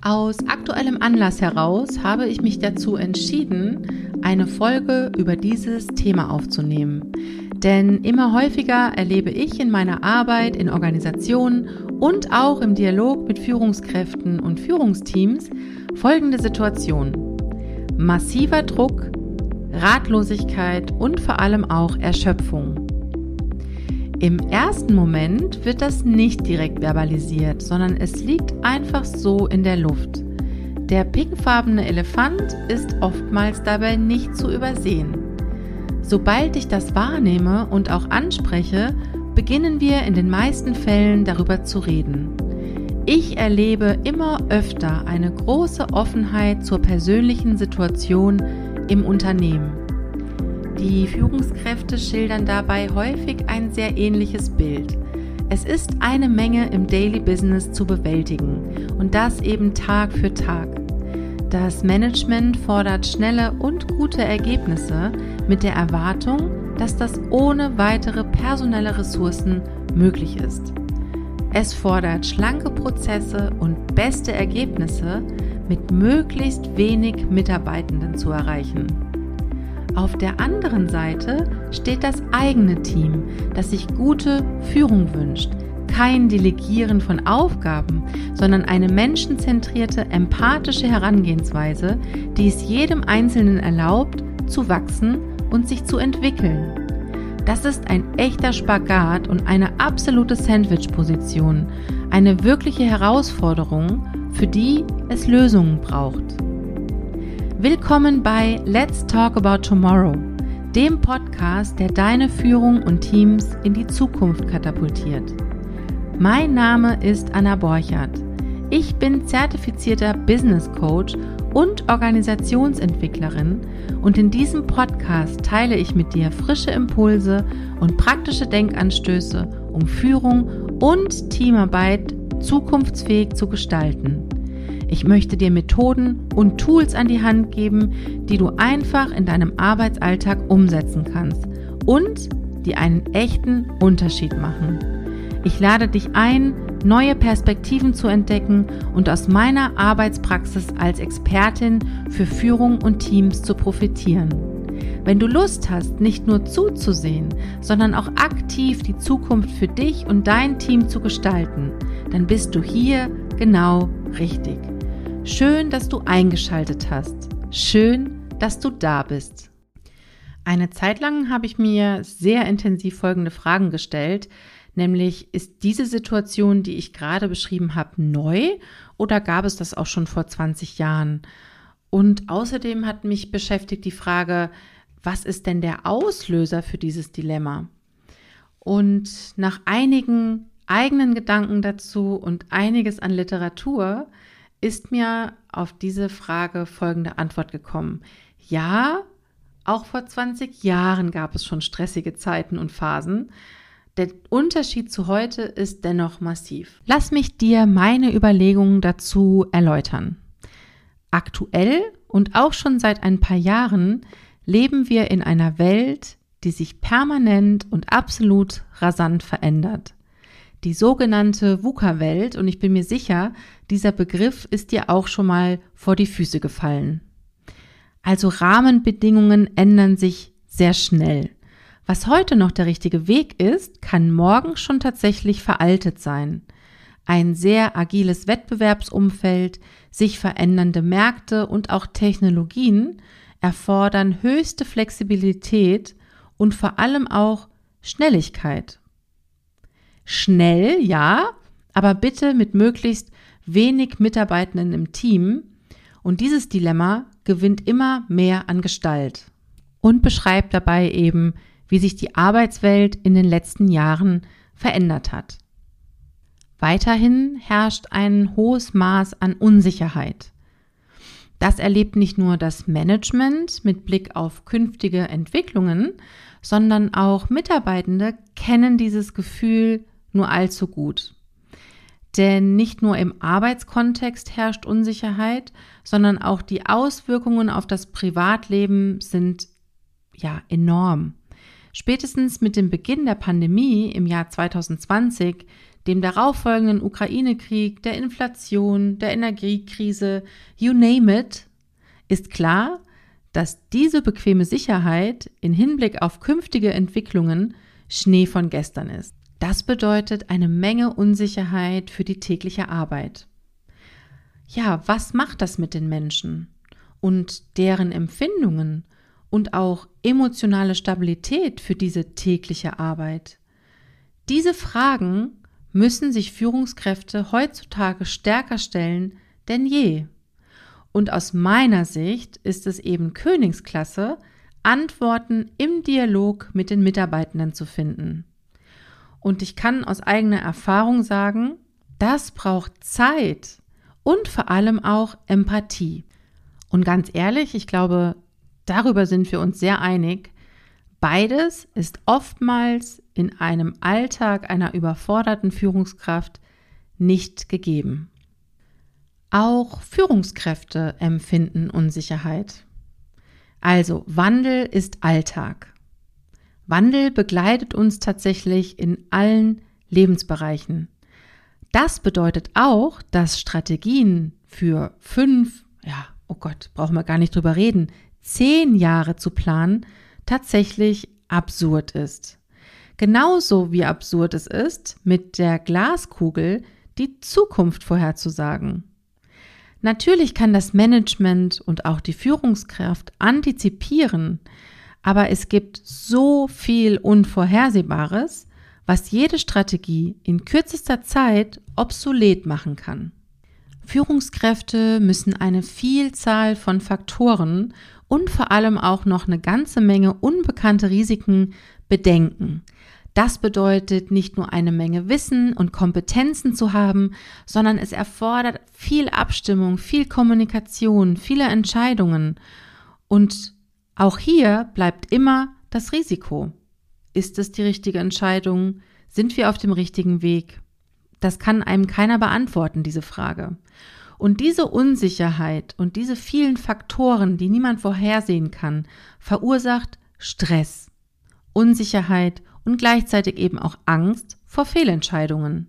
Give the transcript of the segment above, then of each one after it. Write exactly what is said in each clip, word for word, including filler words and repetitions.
Aus aktuellem Anlass heraus habe ich mich dazu entschieden, eine Folge über dieses Thema aufzunehmen. Denn immer häufiger erlebe ich in meiner Arbeit in Organisationen und auch im Dialog mit Führungskräften und Führungsteams folgende Situation: massiver Druck, Ratlosigkeit und vor allem auch Erschöpfung. Im ersten Moment wird das nicht direkt verbalisiert, sondern es liegt einfach so in der Luft. Der pinkfarbene Elefant ist oftmals dabei nicht zu übersehen. Sobald ich das wahrnehme und auch anspreche, beginnen wir in den meisten Fällen darüber zu reden. Ich erlebe immer öfter eine große Offenheit zur persönlichen Situation im Unternehmen. Die Führungskräfte schildern dabei häufig ein sehr ähnliches Bild. Es ist eine Menge im Daily Business zu bewältigen und das eben Tag für Tag. Das Management fordert schnelle und gute Ergebnisse mit der Erwartung, dass das ohne weitere personelle Ressourcen möglich ist. Es fordert schlanke Prozesse und beste Ergebnisse mit möglichst wenig Mitarbeitenden zu erreichen. Auf der anderen Seite steht das eigene Team, das sich gute Führung wünscht. Kein Delegieren von Aufgaben, sondern eine menschenzentrierte, empathische Herangehensweise, die es jedem Einzelnen erlaubt, zu wachsen und sich zu entwickeln. Das ist ein echter Spagat und eine absolute Sandwich-Position, eine wirkliche Herausforderung, für die es Lösungen braucht. Willkommen bei Let's Talk About Tomorrow, dem Podcast, der deine Führung und Teams in die Zukunft katapultiert. Mein Name ist Anna Borchardt. Ich bin zertifizierter Business Coach und Organisationsentwicklerin und in diesem Podcast teile ich mit dir frische Impulse und praktische Denkanstöße, um Führung und Teamarbeit zukunftsfähig zu gestalten. Ich möchte dir Methoden und Tools an die Hand geben, die du einfach in deinem Arbeitsalltag umsetzen kannst und die einen echten Unterschied machen. Ich lade dich ein, neue Perspektiven zu entdecken und aus meiner Arbeitspraxis als Expertin für Führung und Teams zu profitieren. Wenn du Lust hast, nicht nur zuzusehen, sondern auch aktiv die Zukunft für dich und dein Team zu gestalten, dann bist du hier genau richtig. Schön, dass du eingeschaltet hast. Schön, dass du da bist. Eine Zeit lang habe ich mir sehr intensiv folgende Fragen gestellt, nämlich: Ist diese Situation, die ich gerade beschrieben habe, neu oder gab es das auch schon vor zwanzig Jahren? Und außerdem hat mich beschäftigt die Frage: Was ist denn der Auslöser für dieses Dilemma? Und nach einigen eigenen Gedanken dazu und einiges an Literatur ist mir auf diese Frage folgende Antwort gekommen. Ja, auch vor zwanzig Jahren gab es schon stressige Zeiten und Phasen. Der Unterschied zu heute ist dennoch massiv. Lass mich dir meine Überlegungen dazu erläutern. Aktuell und auch schon seit ein paar Jahren leben wir in einer Welt, die sich permanent und absolut rasant verändert. Die sogenannte VUCA-Welt, und ich bin mir sicher, dieser Begriff ist dir auch schon mal vor die Füße gefallen. Also Rahmenbedingungen ändern sich sehr schnell. Was heute noch der richtige Weg ist, kann morgen schon tatsächlich veraltet sein. Ein sehr agiles Wettbewerbsumfeld, sich verändernde Märkte und auch Technologien erfordern höchste Flexibilität und vor allem auch Schnelligkeit. Schnell, ja, aber bitte mit möglichst wenig Mitarbeitenden im Team. Und dieses Dilemma gewinnt immer mehr an Gestalt und beschreibt dabei eben, wie sich die Arbeitswelt in den letzten Jahren verändert hat. Weiterhin herrscht ein hohes Maß an Unsicherheit. Das erlebt nicht nur das Management mit Blick auf künftige Entwicklungen, sondern auch Mitarbeitende kennen dieses Gefühl nur allzu gut. Denn nicht nur im Arbeitskontext herrscht Unsicherheit, sondern auch die Auswirkungen auf das Privatleben sind ja enorm. Spätestens mit dem Beginn der Pandemie im Jahr zwanzig zwanzig, dem darauffolgenden Ukraine-Krieg, der Inflation, der Energiekrise, you name it, ist klar, dass diese bequeme Sicherheit in Hinblick auf künftige Entwicklungen Schnee von gestern ist. Das bedeutet eine Menge Unsicherheit für die tägliche Arbeit. Ja, was macht das mit den Menschen und deren Empfindungen und auch emotionale Stabilität für diese tägliche Arbeit? Diese Fragen müssen sich Führungskräfte heutzutage stärker stellen denn je. Und aus meiner Sicht ist es eben Königsklasse, Antworten im Dialog mit den Mitarbeitenden zu finden. Und ich kann aus eigener Erfahrung sagen, das braucht Zeit und vor allem auch Empathie. Und ganz ehrlich, ich glaube, darüber sind wir uns sehr einig. Beides ist oftmals in einem Alltag einer überforderten Führungskraft nicht gegeben. Auch Führungskräfte empfinden Unsicherheit. Also Wandel ist Alltag. Wandel begleitet uns tatsächlich in allen Lebensbereichen. Das bedeutet auch, dass Strategien für fünf, ja, oh Gott, brauchen wir gar nicht drüber reden, zehn Jahre zu planen, tatsächlich absurd ist. Genauso wie absurd es ist, mit der Glaskugel die Zukunft vorherzusagen. Natürlich kann das Management und auch die Führungskraft antizipieren, aber es gibt so viel Unvorhersehbares, was jede Strategie in kürzester Zeit obsolet machen kann. Führungskräfte müssen eine Vielzahl von Faktoren und vor allem auch noch eine ganze Menge unbekannte Risiken bedenken. Das bedeutet nicht nur eine Menge Wissen und Kompetenzen zu haben, sondern es erfordert viel Abstimmung, viel Kommunikation, viele Entscheidungen. Und auch hier bleibt immer das Risiko. Ist es die richtige Entscheidung? Sind wir auf dem richtigen Weg? Das kann einem keiner beantworten, diese Frage. Und diese Unsicherheit und diese vielen Faktoren, die niemand vorhersehen kann, verursacht Stress, Unsicherheit und gleichzeitig eben auch Angst vor Fehlentscheidungen.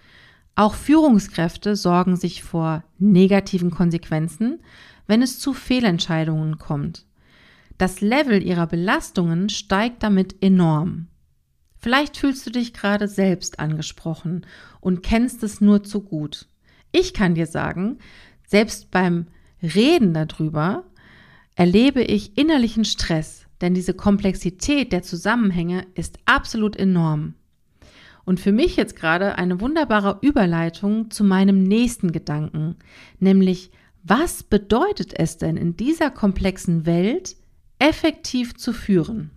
Auch Führungskräfte sorgen sich vor negativen Konsequenzen, wenn es zu Fehlentscheidungen kommt. Das Level ihrer Belastungen steigt damit enorm. Vielleicht fühlst du dich gerade selbst angesprochen und kennst es nur zu gut. Ich kann dir sagen, selbst beim Reden darüber erlebe ich innerlichen Stress, denn diese Komplexität der Zusammenhänge ist absolut enorm. Und für mich jetzt gerade eine wunderbare Überleitung zu meinem nächsten Gedanken, nämlich was bedeutet es denn in dieser komplexen Welt, effektiv zu führen?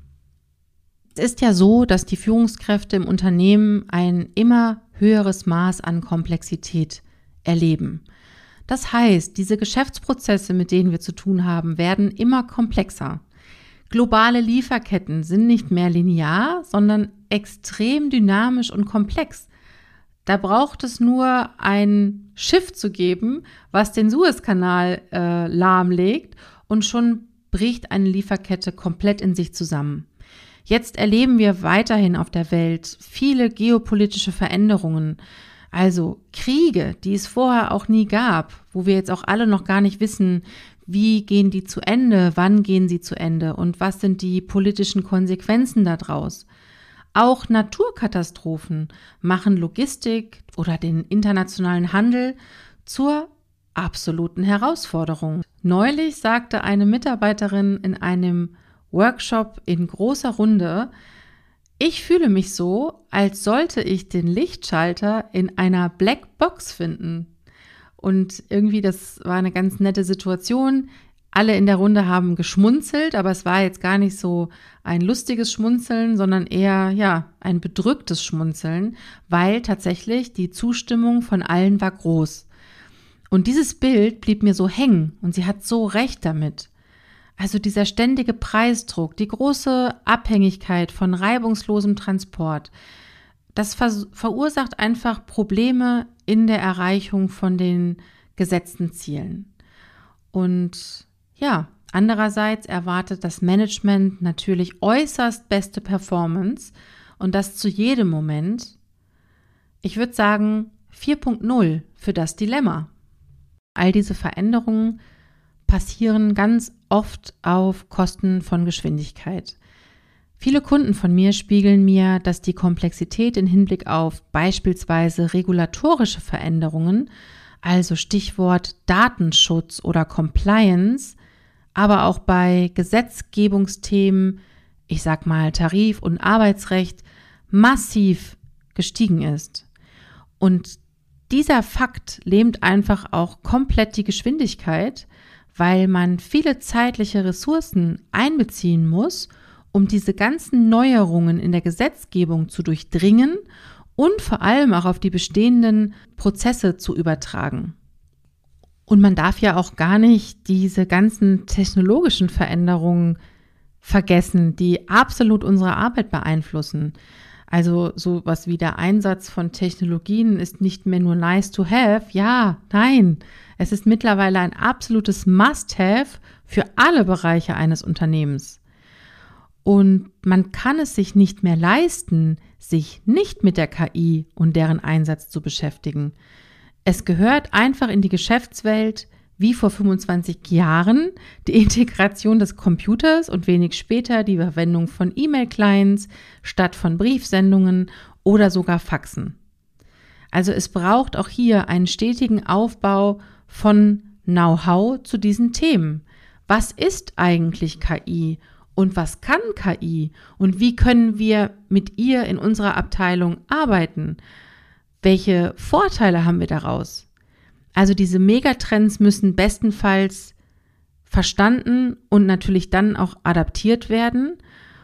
Es ist ja so, dass die Führungskräfte im Unternehmen ein immer höheres Maß an Komplexität erleben. Das heißt, diese Geschäftsprozesse, mit denen wir zu tun haben, werden immer komplexer. Globale Lieferketten sind nicht mehr linear, sondern extrem dynamisch und komplex. Da braucht es nur ein Schiff zu geben, was den Suezkanal äh, lahmlegt und schon bricht eine Lieferkette komplett in sich zusammen. Jetzt erleben wir weiterhin auf der Welt viele geopolitische Veränderungen, also Kriege, die es vorher auch nie gab, wo wir jetzt auch alle noch gar nicht wissen, wie gehen die zu Ende, wann gehen sie zu Ende und was sind die politischen Konsequenzen daraus. Auch Naturkatastrophen machen Logistik oder den internationalen Handel zur absoluten Herausforderung. Neulich sagte eine Mitarbeiterin in einem Workshop in großer Runde: Ich fühle mich so, als sollte ich den Lichtschalter in einer Blackbox finden. Und irgendwie, das war eine ganz nette Situation. Alle in der Runde haben geschmunzelt, aber es war jetzt gar nicht so ein lustiges Schmunzeln, sondern eher, ja, ein bedrücktes Schmunzeln, weil tatsächlich die Zustimmung von allen war groß. Und dieses Bild blieb mir so hängen und sie hat so recht damit. Also dieser ständige Preisdruck, die große Abhängigkeit von reibungslosem Transport, das ver- verursacht einfach Probleme in der Erreichung von den gesetzten Zielen. Und ja, andererseits erwartet das Management natürlich äußerst beste Performance und das zu jedem Moment. Ich würde sagen vier Punkt null für das Dilemma. All diese Veränderungen passieren ganz oft auf Kosten von Geschwindigkeit. Viele Kunden von mir spiegeln mir, dass die Komplexität in Hinblick auf beispielsweise regulatorische Veränderungen, also Stichwort Datenschutz oder Compliance, aber auch bei Gesetzgebungsthemen, ich sag mal Tarif- und Arbeitsrecht, massiv gestiegen ist. Und dieser Fakt lähmt einfach auch komplett die Geschwindigkeit, weil man viele zeitliche Ressourcen einbeziehen muss, um diese ganzen Neuerungen in der Gesetzgebung zu durchdringen und vor allem auch auf die bestehenden Prozesse zu übertragen. Und man darf ja auch gar nicht diese ganzen technologischen Veränderungen vergessen, die absolut unsere Arbeit beeinflussen. Also sowas wie der Einsatz von Technologien ist nicht mehr nur nice to have. Ja, nein, es ist mittlerweile ein absolutes Must-have für alle Bereiche eines Unternehmens. Und man kann es sich nicht mehr leisten, sich nicht mit der K I und deren Einsatz zu beschäftigen. Es gehört einfach in die Geschäftswelt, wie vor fünfundzwanzig Jahren die Integration des Computers und wenig später die Verwendung von E-Mail-Clients statt von Briefsendungen oder sogar Faxen. Also es braucht auch hier einen stetigen Aufbau von Know-how zu diesen Themen. Was ist eigentlich K I und was kann K I und wie können wir mit ihr in unserer Abteilung arbeiten? Welche Vorteile haben wir daraus? Also diese Megatrends müssen bestenfalls verstanden und natürlich dann auch adaptiert werden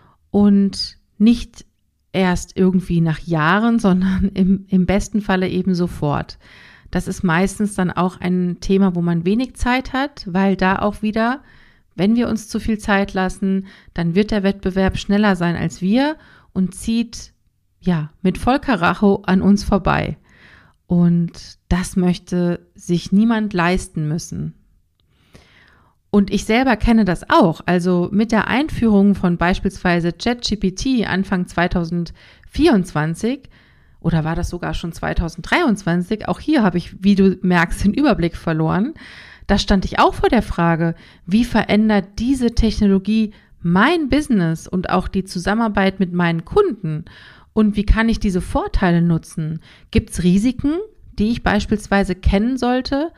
und nicht erst irgendwie nach Jahren, sondern im, im besten Falle eben sofort. Das ist meistens dann auch ein Thema, wo man wenig Zeit hat, weil da auch wieder, wenn wir uns zu viel Zeit lassen, dann wird der Wettbewerb schneller sein als wir und zieht ja mit Vollkaracho an uns vorbei. Und das möchte sich niemand leisten müssen. Und ich selber kenne das auch. Also mit der Einführung von beispielsweise ChatGPT Anfang zwanzig vierundzwanzig oder war das sogar schon zwanzig dreiundzwanzig, auch hier habe ich, wie du merkst, den Überblick verloren. Da stand ich auch vor der Frage, wie verändert diese Technologie mein Business und auch die Zusammenarbeit mit meinen Kunden? Und wie kann ich diese Vorteile nutzen? Gibt es Risiken, die ich beispielsweise kennen sollte?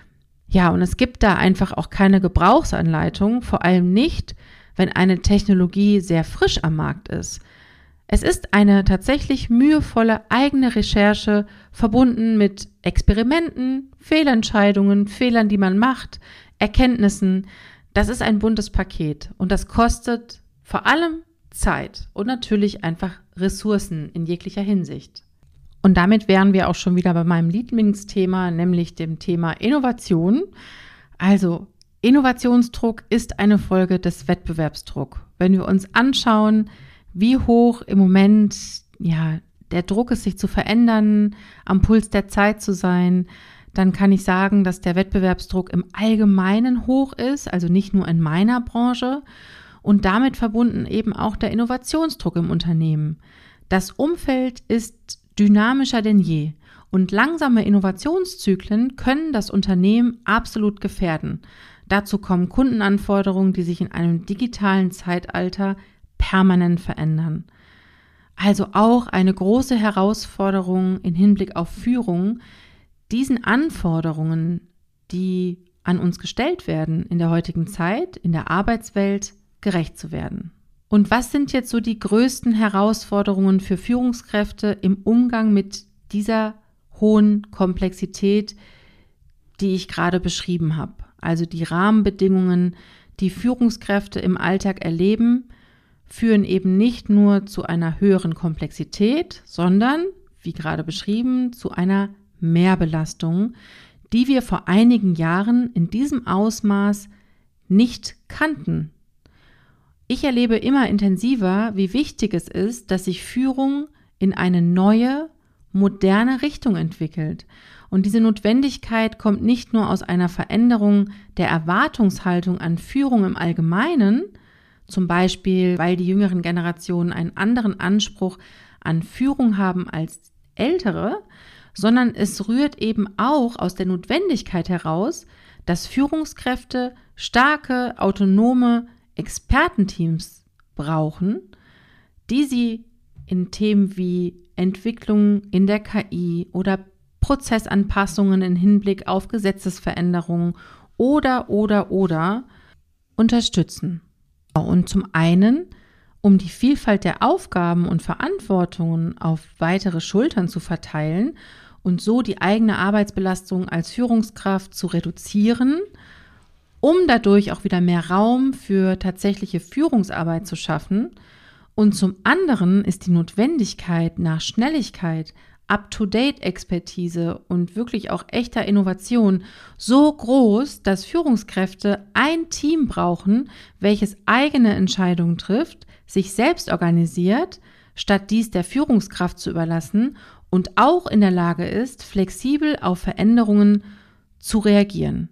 Ja, und es gibt da einfach auch keine Gebrauchsanleitung, vor allem nicht, wenn eine Technologie sehr frisch am Markt ist. Es ist eine tatsächlich mühevolle eigene Recherche, verbunden mit Experimenten, Fehlentscheidungen, Fehlern, die man macht, Erkenntnissen. Das ist ein buntes Paket und das kostet vor allem Zeit und natürlich einfach Ressourcen in jeglicher Hinsicht. Und damit wären wir auch schon wieder bei meinem Lieblingsthema, nämlich dem Thema Innovation. Also Innovationsdruck ist eine Folge des Wettbewerbsdrucks. Wenn wir uns anschauen, wie hoch im Moment ja, der Druck ist, sich zu verändern, am Puls der Zeit zu sein, dann kann ich sagen, dass der Wettbewerbsdruck im Allgemeinen hoch ist, also nicht nur in meiner Branche und damit verbunden eben auch der Innovationsdruck im Unternehmen. Das Umfeld ist dynamischer denn je und langsame Innovationszyklen können das Unternehmen absolut gefährden. Dazu kommen Kundenanforderungen, die sich in einem digitalen Zeitalter permanent verändern. Also auch eine große Herausforderung im Hinblick auf Führung, diesen Anforderungen, die an uns gestellt werden in der heutigen Zeit, in der Arbeitswelt, gerecht zu werden. Und was sind jetzt so die größten Herausforderungen für Führungskräfte im Umgang mit dieser hohen Komplexität, die ich gerade beschrieben habe? Also die Rahmenbedingungen, die Führungskräfte im Alltag erleben, führen eben nicht nur zu einer höheren Komplexität, sondern, wie gerade beschrieben, zu einer Mehrbelastung, die wir vor einigen Jahren in diesem Ausmaß nicht kannten. Ich erlebe immer intensiver, wie wichtig es ist, dass sich Führung in eine neue, moderne Richtung entwickelt. Und diese Notwendigkeit kommt nicht nur aus einer Veränderung der Erwartungshaltung an Führung im Allgemeinen, zum Beispiel, weil die jüngeren Generationen einen anderen Anspruch an Führung haben als ältere, sondern es rührt eben auch aus der Notwendigkeit heraus, dass Führungskräfte starke, autonome Expertenteams brauchen, die sie in Themen wie Entwicklung in der K I oder Prozessanpassungen im Hinblick auf Gesetzesveränderungen oder, oder, oder unterstützen. Und zum einen, um die Vielfalt der Aufgaben und Verantwortungen auf weitere Schultern zu verteilen und so die eigene Arbeitsbelastung als Führungskraft zu reduzieren, um dadurch auch wieder mehr Raum für tatsächliche Führungsarbeit zu schaffen. Und zum anderen ist die Notwendigkeit nach Schnelligkeit, Up-to-Date-Expertise und wirklich auch echter Innovation so groß, dass Führungskräfte ein Team brauchen, welches eigene Entscheidungen trifft, sich selbst organisiert, statt dies der Führungskraft zu überlassen und auch in der Lage ist, flexibel auf Veränderungen zu reagieren.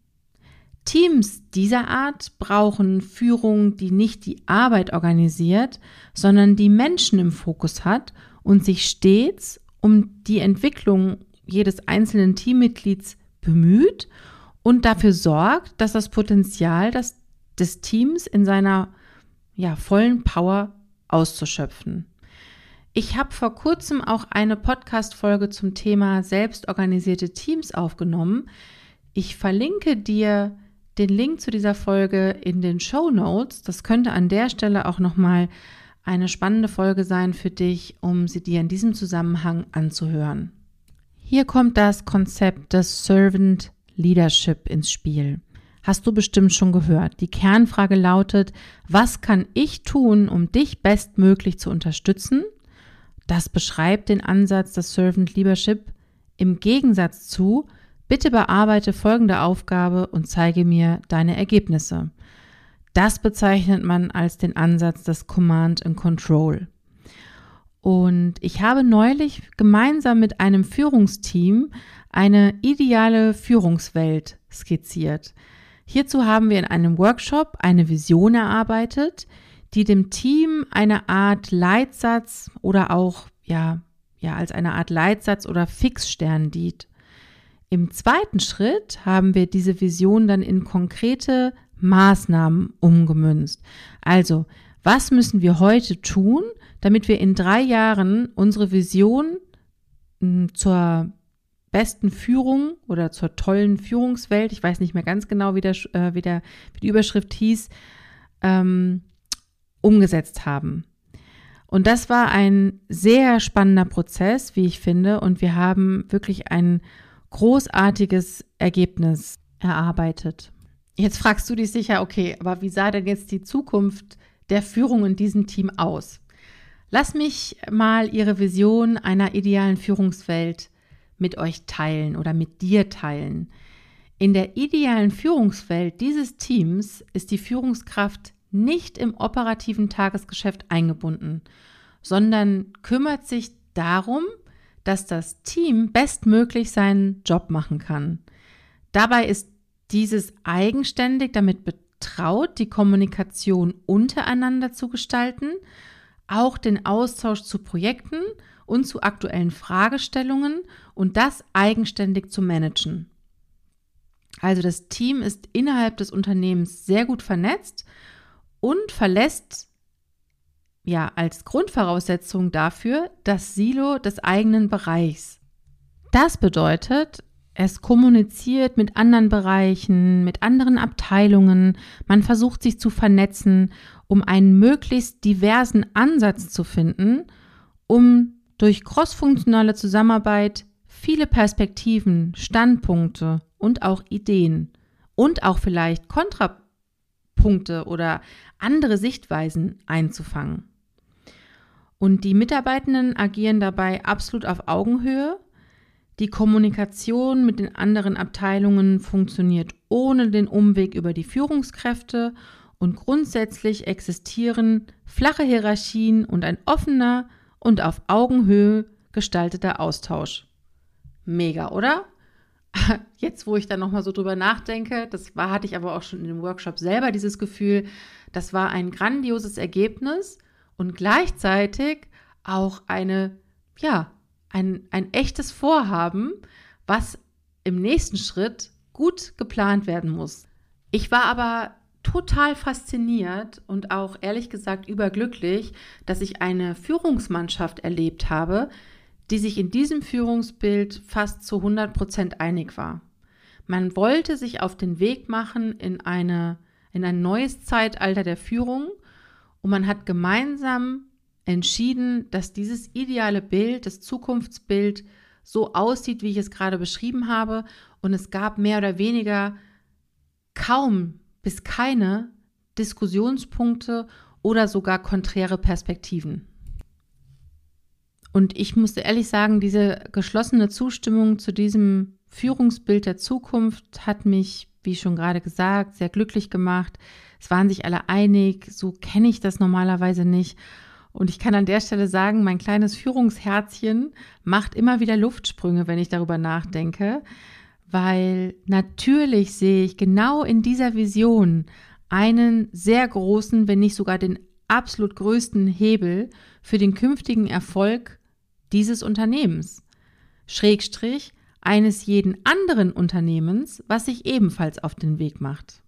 Teams dieser Art brauchen Führung, die nicht die Arbeit organisiert, sondern die Menschen im Fokus hat und sich stets um die Entwicklung jedes einzelnen Teammitglieds bemüht und dafür sorgt, dass das Potenzial des, des Teams in seiner ja, vollen Power auszuschöpfen. Ich habe vor kurzem auch eine Podcast-Folge zum Thema selbstorganisierte Teams aufgenommen. Ich verlinke dir den Link zu dieser Folge in den Shownotes. Das könnte an der Stelle auch nochmal eine spannende Folge sein für dich, um sie dir in diesem Zusammenhang anzuhören. Hier kommt das Konzept des Servant Leadership ins Spiel. Hast du bestimmt schon gehört. Die Kernfrage lautet, was kann ich tun, um dich bestmöglich zu unterstützen? Das beschreibt den Ansatz des Servant Leadership im Gegensatz zu, bitte bearbeite folgende Aufgabe und zeige mir deine Ergebnisse. Das bezeichnet man als den Ansatz des Command and Control. Und ich habe neulich gemeinsam mit einem Führungsteam eine ideale Führungswelt skizziert. Hierzu haben wir in einem Workshop eine Vision erarbeitet, die dem Team eine Art Leitsatz oder auch ja, ja als eine Art Leitsatz oder Fixstern dient. Im zweiten Schritt haben wir diese Vision dann in konkrete Maßnahmen umgemünzt. Also, was müssen wir heute tun, damit wir in drei Jahren unsere Vision m, zur besten Führung oder zur tollen Führungswelt, ich weiß nicht mehr ganz genau, wie, der, äh, wie, der, wie die Überschrift hieß, ähm, umgesetzt haben. Und das war ein sehr spannender Prozess, wie ich finde, und wir haben wirklich ein großartiges Ergebnis erarbeitet. Jetzt fragst du dich sicher, okay, aber wie sah denn jetzt die Zukunft der Führung in diesem Team aus? Lass mich mal Ihre Vision einer idealen Führungswelt mit euch teilen oder mit dir teilen. In der idealen Führungswelt dieses Teams ist die Führungskraft nicht im operativen Tagesgeschäft eingebunden, sondern kümmert sich darum, dass das Team bestmöglich seinen Job machen kann. Dabei ist dieses eigenständig damit betraut, die Kommunikation untereinander zu gestalten, auch den Austausch zu Projekten und zu aktuellen Fragestellungen und das eigenständig zu managen. Also das Team ist innerhalb des Unternehmens sehr gut vernetzt und verlässt ja als Grundvoraussetzung dafür das Silo des eigenen Bereichs. Das bedeutet, es kommuniziert mit anderen Bereichen, mit anderen Abteilungen. Man versucht sich zu vernetzen, um einen möglichst diversen Ansatz zu finden, um durch crossfunktionale Zusammenarbeit viele Perspektiven, Standpunkte und auch Ideen und auch vielleicht Kontrapunkte oder andere Sichtweisen einzufangen. Und die Mitarbeitenden agieren dabei absolut auf Augenhöhe. Die Kommunikation mit den anderen Abteilungen funktioniert ohne den Umweg über die Führungskräfte und grundsätzlich existieren flache Hierarchien und ein offener und auf Augenhöhe gestalteter Austausch. Mega, oder? Jetzt, wo ich da nochmal so drüber nachdenke, das war, hatte ich aber auch schon in dem Workshop selber dieses Gefühl, das war ein grandioses Ergebnis und gleichzeitig auch eine, ja, ein, ein echtes Vorhaben, was im nächsten Schritt gut geplant werden muss. Ich war aber total fasziniert und auch ehrlich gesagt überglücklich, dass ich eine Führungsmannschaft erlebt habe, die sich in diesem Führungsbild fast zu hundert Prozent einig war. Man wollte sich auf den Weg machen in eine, in ein neues Zeitalter der Führung und man hat gemeinsam entschieden, dass dieses ideale Bild, das Zukunftsbild so aussieht, wie ich es gerade beschrieben habe, und es gab mehr oder weniger kaum bis keine Diskussionspunkte oder sogar konträre Perspektiven. Und ich musste ehrlich sagen, diese geschlossene Zustimmung zu diesem Führungsbild der Zukunft hat mich, wie schon gerade gesagt, sehr glücklich gemacht. Es waren sich alle einig, so kenne ich das normalerweise nicht. Und ich kann an der Stelle sagen, mein kleines Führungsherzchen macht immer wieder Luftsprünge, wenn ich darüber nachdenke, weil natürlich sehe ich genau in dieser Vision einen sehr großen, wenn nicht sogar den absolut größten Hebel für den künftigen Erfolg dieses Unternehmens, Schrägstrich eines jeden anderen Unternehmens, was sich ebenfalls auf den Weg macht.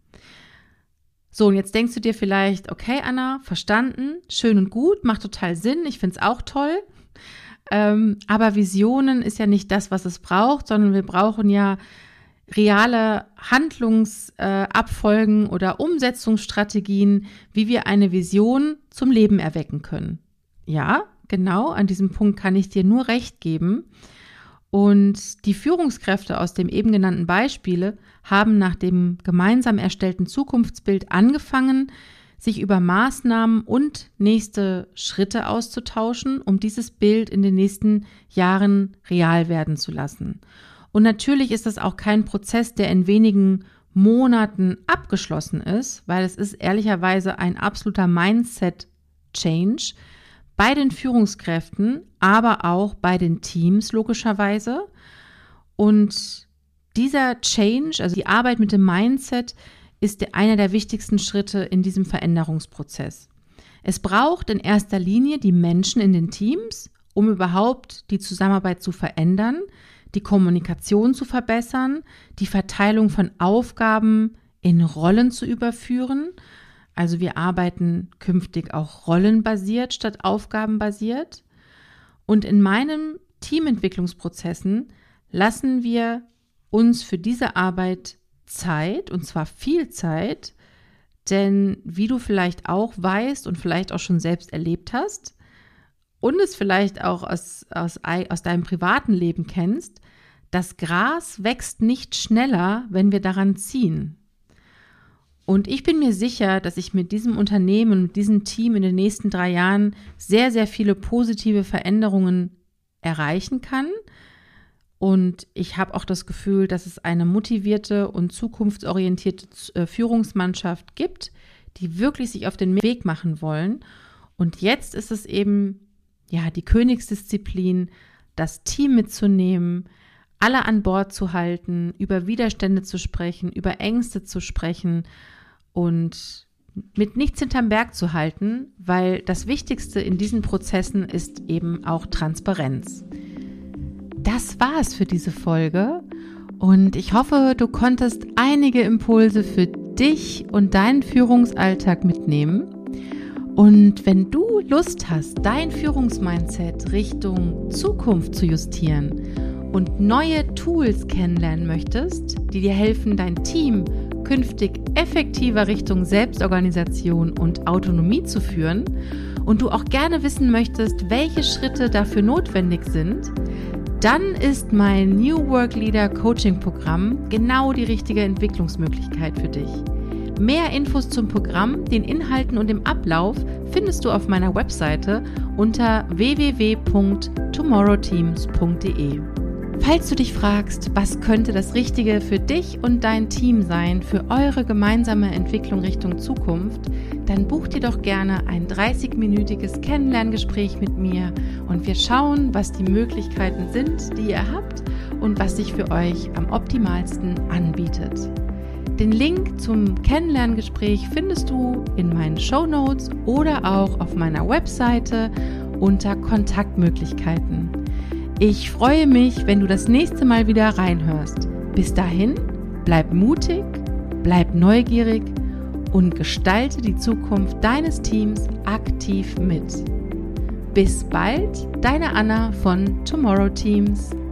So, und jetzt denkst du dir vielleicht, okay, Anna, verstanden, schön und gut, macht total Sinn, ich finde es auch toll, ähm, aber Visionen ist ja nicht das, was es braucht, sondern wir brauchen ja reale Handlungsabfolgen äh, oder Umsetzungsstrategien, wie wir eine Vision zum Leben erwecken können. Ja, genau, an diesem Punkt kann ich dir nur recht geben. Und die Führungskräfte aus dem eben genannten Beispiele haben nach dem gemeinsam erstellten Zukunftsbild angefangen, sich über Maßnahmen und nächste Schritte auszutauschen, um dieses Bild in den nächsten Jahren real werden zu lassen. Und natürlich ist das auch kein Prozess, der in wenigen Monaten abgeschlossen ist, weil es ist ehrlicherweise ein absoluter Mindset-Change bei den Führungskräften, aber auch bei den Teams logischerweise. Und dieser Change, also die Arbeit mit dem Mindset, ist einer der wichtigsten Schritte in diesem Veränderungsprozess. Es braucht in erster Linie die Menschen in den Teams, um überhaupt die Zusammenarbeit zu verändern, die Kommunikation zu verbessern, die Verteilung von Aufgaben in Rollen zu überführen. Also wir arbeiten künftig auch rollenbasiert statt aufgabenbasiert. Und in meinen Teamentwicklungsprozessen lassen wir uns für diese Arbeit Zeit, und zwar viel Zeit, denn wie du vielleicht auch weißt und vielleicht auch schon selbst erlebt hast und es vielleicht auch aus, aus, aus deinem privaten Leben kennst, das Gras wächst nicht schneller, wenn wir daran ziehen. Und ich bin mir sicher, dass ich mit diesem Unternehmen und mit diesem Team in den nächsten drei Jahren sehr, sehr viele positive Veränderungen erreichen kann. Und ich habe auch das Gefühl, dass es eine motivierte und zukunftsorientierte Führungsmannschaft gibt, die wirklich sich auf den Weg machen wollen. Und jetzt ist es eben ja die Königsdisziplin, das Team mitzunehmen, alle an Bord zu halten, über Widerstände zu sprechen, über Ängste zu sprechen und mit nichts hinterm Berg zu halten, weil das Wichtigste in diesen Prozessen ist eben auch Transparenz. Das war es für diese Folge und ich hoffe, du konntest einige Impulse für dich und deinen Führungsalltag mitnehmen. Und wenn du Lust hast, dein Führungsmindset Richtung Zukunft zu justieren und neue Tools kennenlernen möchtest, die dir helfen, dein Team künftig effektiver Richtung Selbstorganisation und Autonomie zu führen und du auch gerne wissen möchtest, welche Schritte dafür notwendig sind, dann ist mein New Work Leader Coaching Programm genau die richtige Entwicklungsmöglichkeit für dich. Mehr Infos zum Programm, den Inhalten und dem Ablauf findest du auf meiner Webseite unter w w w punkt tomorrow teams punkt d e. Falls du dich fragst, was könnte das Richtige für dich und dein Team sein für eure gemeinsame Entwicklung Richtung Zukunft, dann buch dir doch gerne ein dreißig-minütiges Kennenlerngespräch mit mir und wir schauen, was die Möglichkeiten sind, die ihr habt und was sich für euch am optimalsten anbietet. Den Link zum Kennenlerngespräch findest du in meinen Shownotes oder auch auf meiner Webseite unter Kontaktmöglichkeiten. Ich freue mich, wenn du das nächste Mal wieder reinhörst. Bis dahin, bleib mutig, bleib neugierig und gestalte die Zukunft deines Teams aktiv mit. Bis bald, deine Anna von Tomorrow Teams.